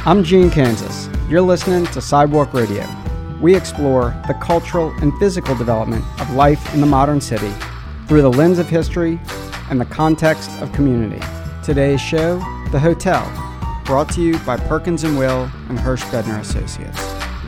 I'm Gene Kansas. You're listening to Sidewalk Radio. We explore the cultural and physical development of life in the modern city through the lens of history and the context of community. Today's show, The Hotel, brought to you by Perkins & Will and Hirsch Bedner Associates.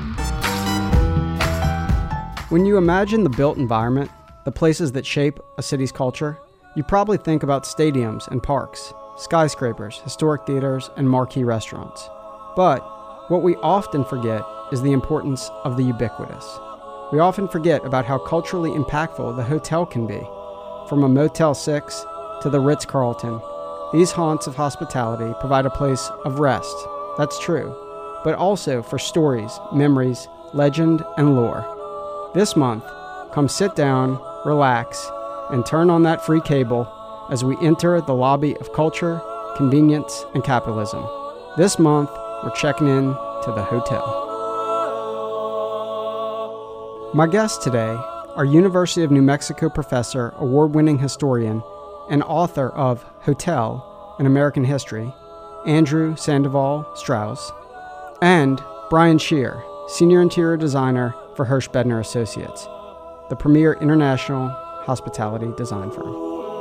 When you imagine the built environment, the places that shape a city's culture, you probably think about stadiums and parks, skyscrapers, historic theaters, and marquee restaurants. But what we often forget is the importance of the ubiquitous. We often forget about how culturally impactful the hotel can be. From a Motel 6 to the Ritz-Carlton, these haunts of hospitality provide a place of rest, that's true, but also for stories, memories, legend, and lore. This month, come sit down, relax, and turn on that free cable as we enter the lobby of culture, convenience, and capitalism. This month, we're checking in to the hotel. My guests today are University of New Mexico professor, award-winning historian, and author of Hotel, An American History, Andrew Sandoval Strauss, and Brian Scheer, senior interior designer for Hirsch Bedner Associates, the premier international hospitality design firm.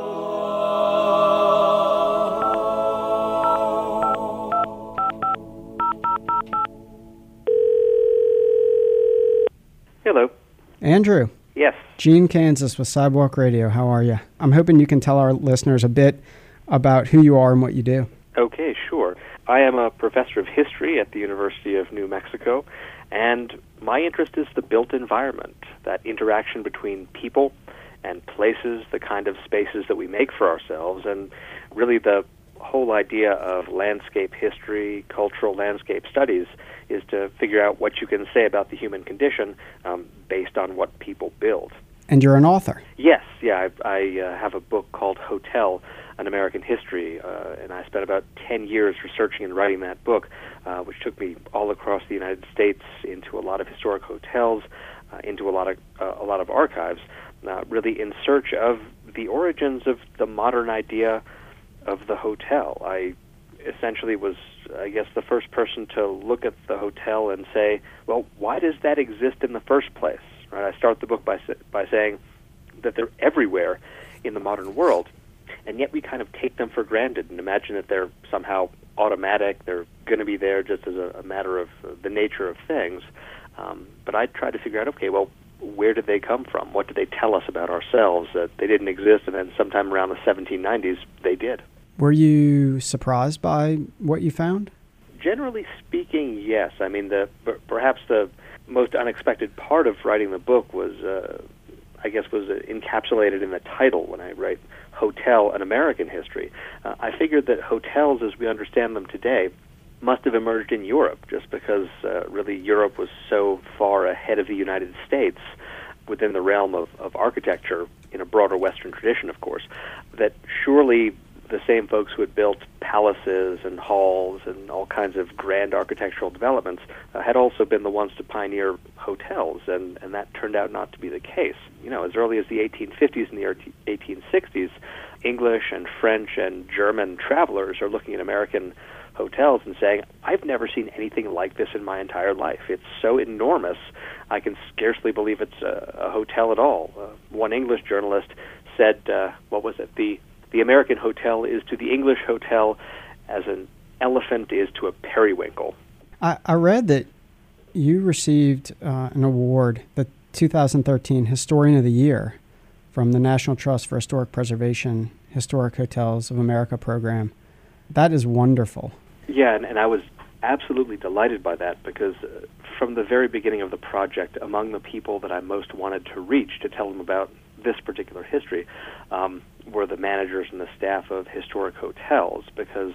Hello. Andrew. Yes. Gene Kansas with Sidewalk Radio. How are you? I'm hoping you can tell our listeners a bit about who you are and what you do. Okay, sure. I am a professor of history at the University of New Mexico, and my interest is the built environment, that interaction between people and places, the kind of spaces that we make for ourselves, and really the whole idea of landscape history, cultural landscape studies, is to figure out what you can say about the human condition based on what people build. And you're an author. Yes, I have a book called Hotel, An American History, and I spent about 10 years researching and writing that book, which took me all across the United States into a lot of historic hotels, into a lot of archives, really in search of the origins of the modern idea of the hotel. I essentially was, I guess, the first person to look at the hotel and say, well, why does that exist in the first place? Right? I start the book by saying that they're everywhere in the modern world, and yet we kind of take them for granted and imagine that they're somehow automatic, they're going to be there just as a matter of the nature of things. But I tried to figure out, okay, well, where did they come from? What did they tell us about ourselves that they didn't exist, and then sometime around the 1790s they did? Were you surprised by what you found? Generally speaking, yes. I mean, perhaps the most unexpected part of writing the book was encapsulated in the title when I write Hotel, An American History. I figured that hotels, as we understand them today, must have emerged in Europe, just because really Europe was so far ahead of the United States within the realm of architecture, in a broader Western tradition, of course, that surely the same folks who had built palaces and halls and all kinds of grand architectural developments had also been the ones to pioneer hotels, and that turned out not to be the case. You know, as early as the 1850s and the 1860s, English and French and German travelers are looking at American hotels and saying, I've never seen anything like this in my entire life. It's so enormous, I can scarcely believe it's a hotel at all. One English journalist said, the American hotel is to the English hotel as an elephant is to a periwinkle. I read that you received an award, the 2013 Historian of the Year, from the National Trust for Historic Preservation Historic Hotels of America program. That is wonderful. Yeah, and I was absolutely delighted by that, because from the very beginning of the project, among the people that I most wanted to reach to tell them about this particular history were the managers and the staff of historic hotels, because,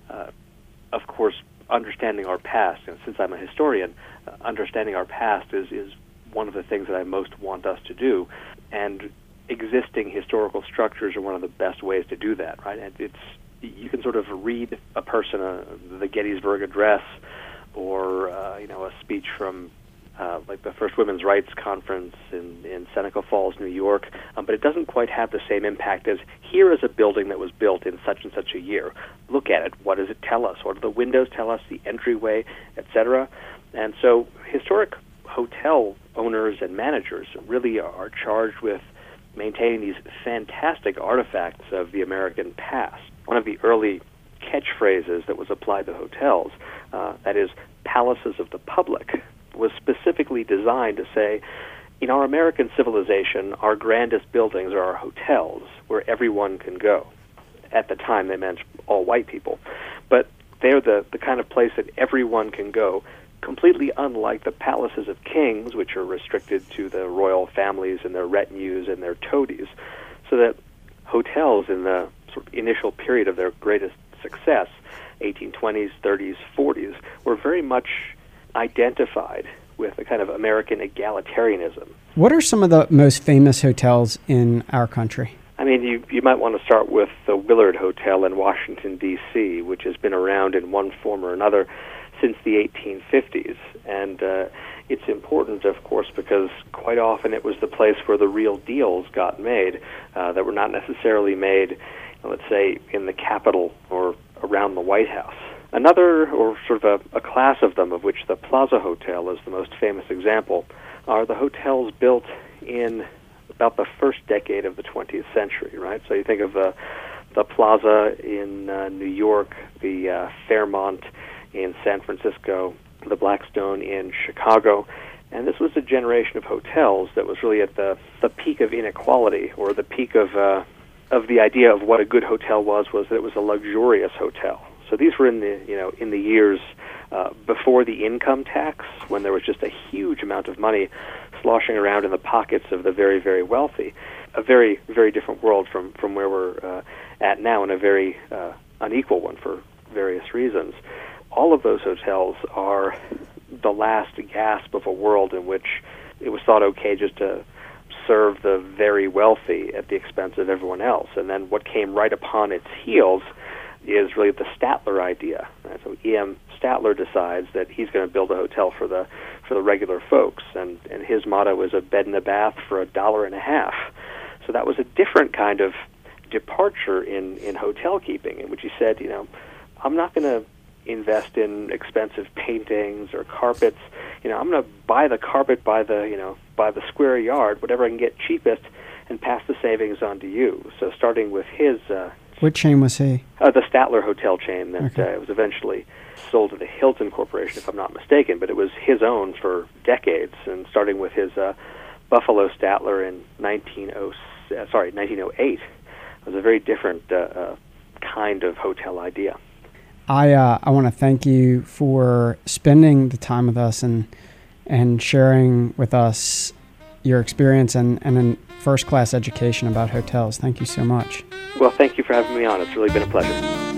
of course, understanding our past, and since I'm a historian, understanding our past is one of the things that I most want us to do, and existing historical structures are one of the best ways to do that, right? And you can sort of read a person, the Gettysburg Address, or a speech from like the first Women's Rights Conference in Seneca Falls, New York, but it doesn't quite have the same impact as here is a building that was built in such and such a year. Look at it. What does it tell us? What do the windows tell us, the entryway, etc.? And so historic hotel owners and managers really are charged with maintaining these fantastic artifacts of the American past. One of the early catchphrases that was applied to hotels, that is, palaces of the public, was specifically designed to say, in our American civilization, our grandest buildings are our hotels, where everyone can go. At the time, they meant all white people. But they're the kind of place that everyone can go, completely unlike the palaces of kings, which are restricted to the royal families and their retinues and their toadies. So that hotels in the sort of initial period of their greatest success, 1820s, 30s, 40s, were very much identified with a kind of American egalitarianism. What are some of the most famous hotels in our country? I mean, you might want to start with the Willard Hotel in Washington, D.C., which has been around in one form or another since the 1850s. And it's important, of course, because quite often it was the place where the real deals got made that were not necessarily made, let's say, in the Capitol or around the White House. Another, or sort of a class of them, of which the Plaza Hotel is the most famous example, are the hotels built in about the first decade of the 20th century, right? So you think of the Plaza in New York, the Fairmont in San Francisco, the Blackstone in Chicago, and this was a generation of hotels that was really at the peak of inequality, or the peak of the idea of what a good hotel was that it was a luxurious hotel. So these were in the years before the income tax, when there was just a huge amount of money sloshing around in the pockets of the very, very wealthy. A very, very different world from where we're at now, and a very unequal one for various reasons. All of those hotels are the last gasp of a world in which it was thought okay just to serve the very wealthy at the expense of everyone else. And then what came right upon its heels is really the Statler idea. Right? So E.M. Statler decides that he's going to build a hotel for the regular folks, and his motto is a bed and a bath for $1.50. So that was a different kind of departure in hotel keeping, in which he said, I'm not going to invest in expensive paintings or carpets. I'm going to buy the carpet by the square yard, whatever I can get cheapest, and pass the savings on to you. So starting with his what chain was he? The Statler hotel chain that was eventually sold to the Hilton Corporation, if I'm not mistaken, but it was his own for decades, and starting with his Buffalo Statler in 1908. It was a very different kind of hotel idea. I want to thank you for spending the time with us and sharing with us your experience and an first-class education about hotels. Thank you so much. Well, thank you for having me on. It's really been a pleasure.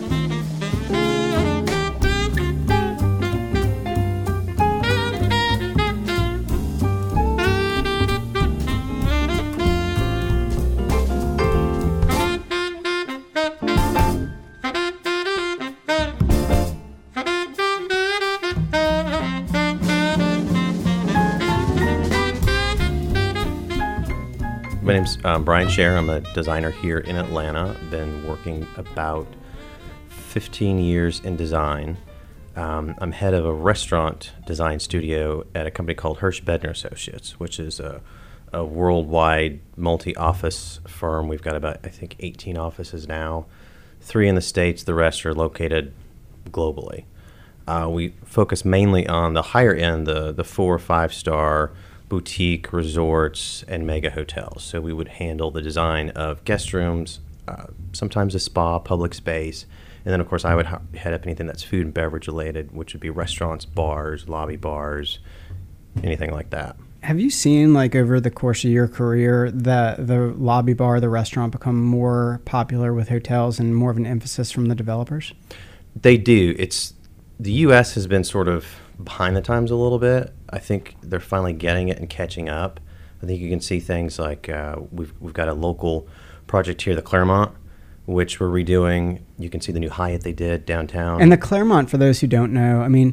My name's Brian Scher. I'm a designer here in Atlanta. Been working about 15 years in design. I'm head of a restaurant design studio at a company called Hirsch Bedner Associates, which is a worldwide multi-office firm. We've got about, 18 offices now, 3 in the States. The rest are located globally. We focus mainly on the higher end, the 4 or 5 star boutique resorts and mega hotels. So we would handle the design of guest rooms, sometimes a spa, public space, and then of course I would head up anything that's food and beverage related, which would be restaurants, bars, lobby bars, anything like that. Have you seen, over the course of your career, that the lobby bar, the restaurant become more popular with hotels and more of an emphasis from the developers? They do. The U.S. has been sort of behind the times a little bit. I think they're finally getting it and catching up. I think you can see things like we've got a local project here, the Claremont, which we're redoing. You can see the new Hyatt they did downtown. And the Claremont, for those who don't know,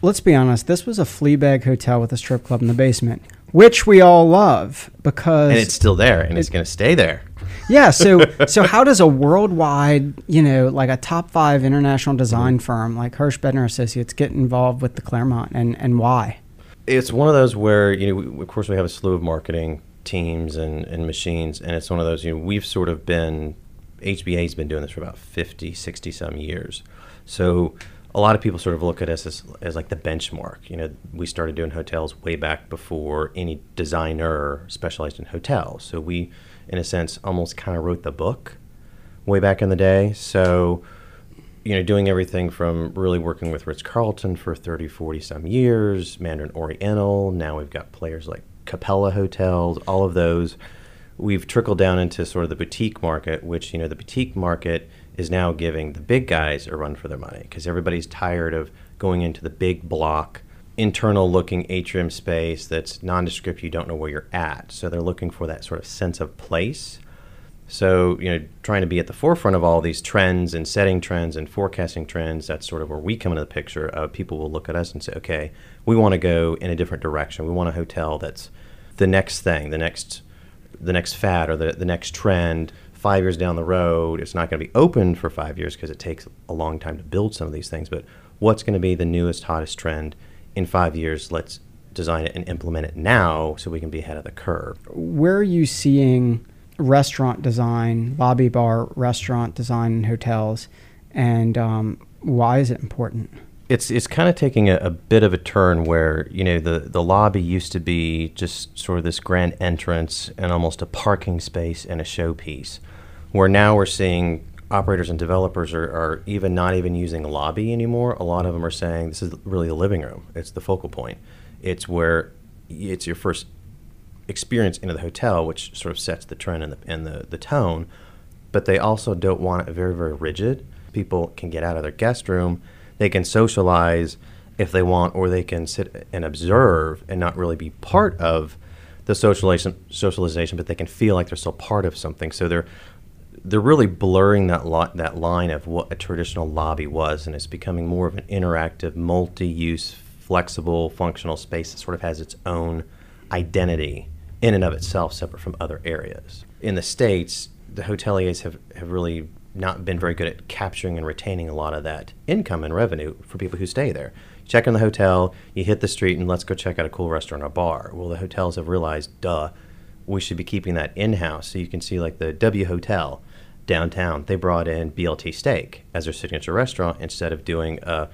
let's be honest, this was a Fleabag hotel with a strip club in the basement, which we all love because... And it's still there, and it's going to stay there. Yeah, so how does a worldwide, like a top 5 international design firm like Hirsch Bedner Associates get involved with the Claremont, and why? It's one of those where, of course we have a slew of marketing teams and machines, and it's one of those, we've sort of been, HBA's been doing this for about 50, 60 some years. So a lot of people sort of look at us as like the benchmark. We started doing hotels way back before any designer specialized in hotels. So we, in a sense, almost kind of wrote the book way back in the day. So, doing everything from really working with Ritz-Carlton for 30, 40 some years, Mandarin Oriental. Now we've got players like Capella Hotels, all of those. We've trickled down into sort of the boutique market, which, the boutique market is now giving the big guys a run for their money because everybody's tired of going into the big block, internal looking atrium space that's nondescript, you don't know where you're at. So they're looking for that sort of sense of place. So, trying to be at the forefront of all these trends and setting trends and forecasting trends, that's sort of where we come into the picture. People will look at us and say, okay, we want to go in a different direction. We want a hotel that's the next thing, the next fad or the next trend. 5 years down the road, it's not going to be open for 5 years because it takes a long time to build some of these things. But what's going to be the newest, hottest trend in 5 years? Let's design it and implement it now so we can be ahead of the curve. Where are you seeing restaurant design, lobby bar restaurant design in hotels, and why is it important? It's kind of taking a bit of a turn where, the lobby used to be just sort of this grand entrance and almost a parking space and a showpiece, where now we're seeing operators and developers are even not even using the lobby anymore. A lot of them are saying this is really the living room. It's the focal point. It's where it's your first experience into the hotel, which sort of sets the trend and the tone. But they also don't want it very, very rigid. People can get out of their guest room. They can socialize if they want, or they can sit and observe and not really be part of the socialization, but they can feel like they're still part of something. So they're really blurring that line of what a traditional lobby was, and it's becoming more of an interactive, multi-use, flexible, functional space that sort of has its own identity in and of itself, separate from other areas. In the States, the hoteliers have really not been very good at capturing and retaining a lot of that income and revenue for people who stay there. You check in the hotel, you hit the street, and let's go check out a cool restaurant or bar. Well, the hotels have realized, we should be keeping that in-house. So you can see like the W Hotel downtown, they brought in BLT Steak as their signature restaurant instead of doing a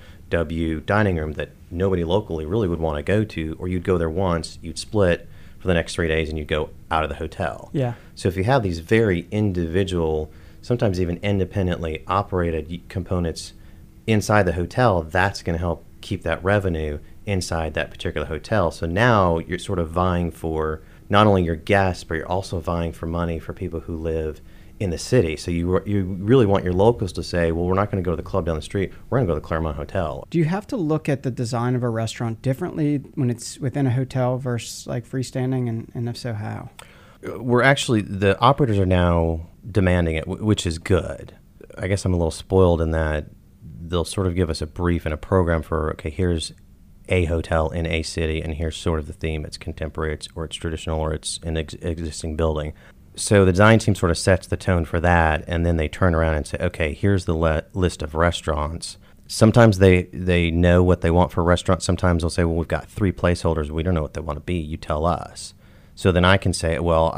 W dining room that nobody locally really would want to go to, or you'd go there once, you'd split for the next 3 days, and you'd go out of the hotel. Yeah. So if you have these very individual, sometimes even independently operated components inside the hotel, that's going to help keep that revenue inside that particular hotel. So now you're sort of vying for not only your guests, but you're also vying for money for people who live in the city. So you really want your locals to say, well, we're not going to go to the club down the street. We're going to go to the Claremont Hotel. Do you have to look at the design of a restaurant differently when it's within a hotel versus like freestanding, and if so, how? We're actually, the operators are now demanding it, which is good. I guess I'm a little spoiled in that they'll sort of give us a brief and a program for, okay, here's a hotel in a city, and here's sort of the theme. It's contemporary, or it's traditional, or it's an existing building. So the design team sort of sets the tone for that, and then they turn around and say, okay, here's the list of restaurants. Sometimes they know what they want for restaurants. Sometimes they'll say, well, we've got 3 placeholders. We don't know what they want to be. You tell us. So then I can say, well,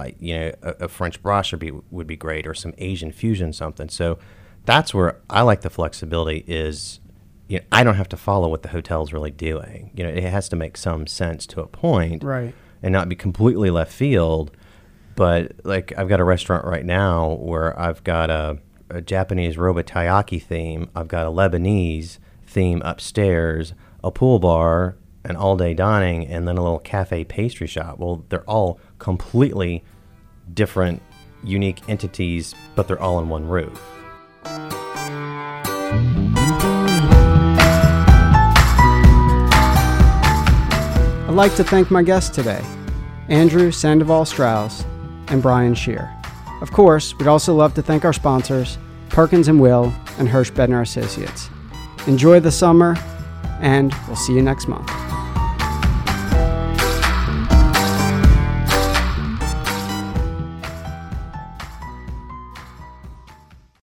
a French brasserie would be great, or some Asian fusion something. So that's where I like the flexibility is, I don't have to follow what the hotel's really doing. It has to make some sense to a point, right, and not be completely left field. But like I've got a restaurant right now where I've got a Japanese roba taiyaki theme, I've got a Lebanese theme upstairs, a pool bar, an all-day dining, and then a little cafe pastry shop. Well, they're all completely different, unique entities, but they're all in one roof. I'd like to thank my guests today, Andrew Sandoval Strauss and Brian Scheer. Of course, we'd also love to thank our sponsors, Perkins & Will and Hirsch Bedner Associates. Enjoy the summer, and we'll see you next month.